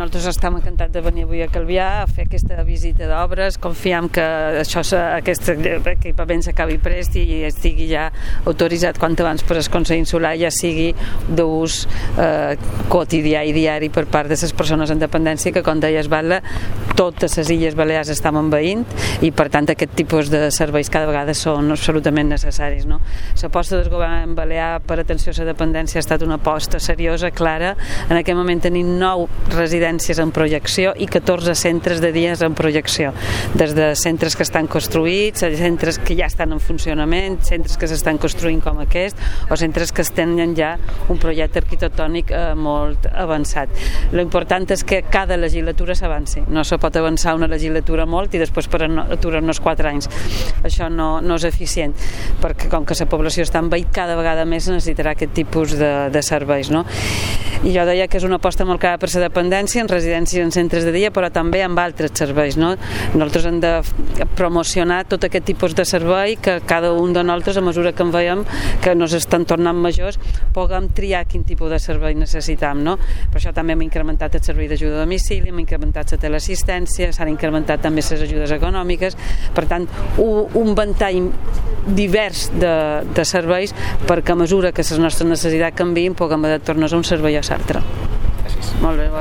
nosaltres estem encantats de venir avui a Calvià a fer aquesta visita d'obres. Confiem que aquest equipament s'acabi prest i estigui ja autoritzat quant abans per el Consell Insular, ja sigui d'ús quotidià i diari per part de les persones en dependència, que, com deies, Batlle, totes les Illes Balears estan envaint i, per tant, aquest tipus de serveis cada vegada són absolutament necessaris, no? L'aposta del govern balear per atenció a la dependència ha estat una aposta seriosa, clara. En aquest moment tenim 9 residències en projecció i 14 centres de dies en projecció, des de centres que estan construïts, a centres que ja estan en funcionament, centres que s'estan construint com aquest, o centres que tenen ja un projecte arquitectònic molt avançat. L'important és que cada legislatura s'avanci. No se pot avançar una legislatura molt i després per aturar-nos 4 anys. Això no és eficient, perquè com que la població està envaït, cada vegada més necessitarà aquest tipus de serveis, no? I jo deia que és una aposta molt clara per la dependència, en residències i en centres de dia, però també amb altres serveis, no? Nosaltres hem de promocionar tot aquest tipus de servei, que cada un de nosaltres, a mesura que en veiem que ens estan tornant majors, puguem triar quin tipus de servei necessitam, no? Per això també hem incrementat el servei d'ajuda a domicili, hem incrementat la teleassistència, s'han incrementat també les ajudes econòmiques, per tant, un ventall divers de serveis perquè a mesura que les nostres necessitats canviïn puguem adaptar-nos a un servei o a l'altre. Molt bé.